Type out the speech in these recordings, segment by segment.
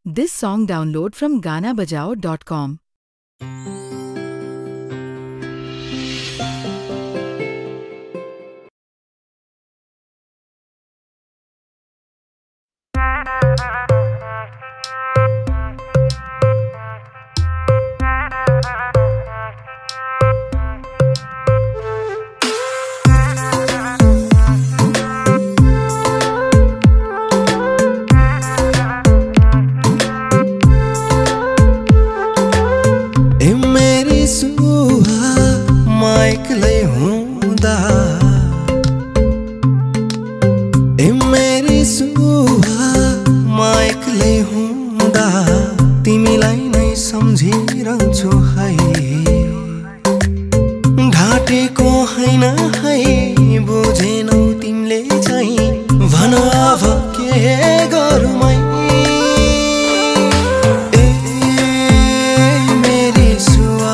This song download from ganabajao.com. तिमीलाई नै सम्झिरहन्छु है, ढाटेको हैन है, बुझेनौ तिमीले चाहिँ भन अब के गरौँ मै। ए मेरी सुवा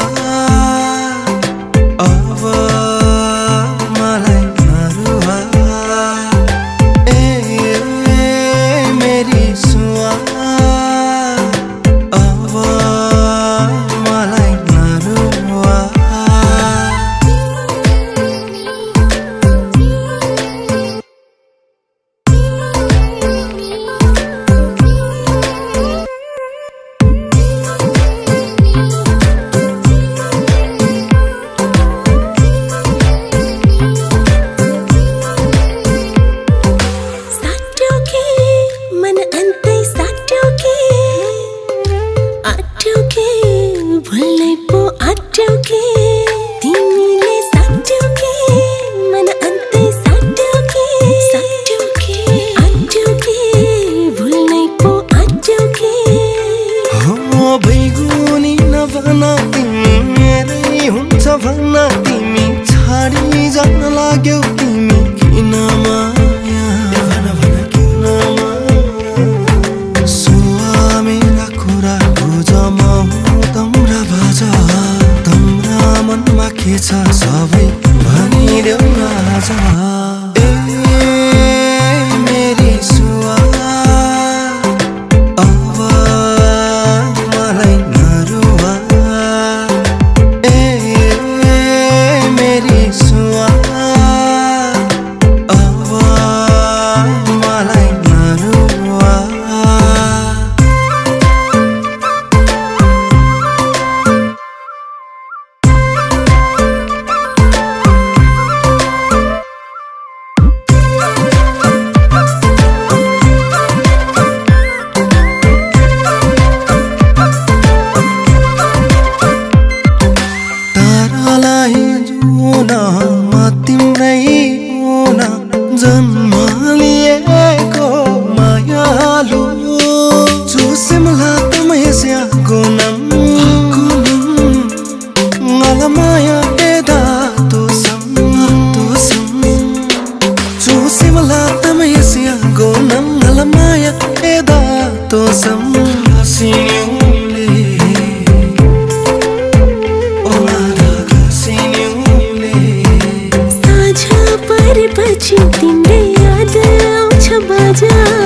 अब मलाई नरुवा, ए मेरी सुवा भन्न तिमी छाडी जान लाग्यौ, तिमी किन माया भन भन किन माया। सुवा मेरा कुरा बुझ म हुँ तम्रा बाज, तम्रा मनमा के छ सबै भनिदेऊ आज। ए मेरी सुवा अब मलाई नरुवा, जन्म लिएको मायालु चुसिमला तमयस्याको नम ngala eda tosam चुसिमला तमयस्याको नम ngala eda tosam सिन्युले पछि तिम्रो याद आउँछ बाजा।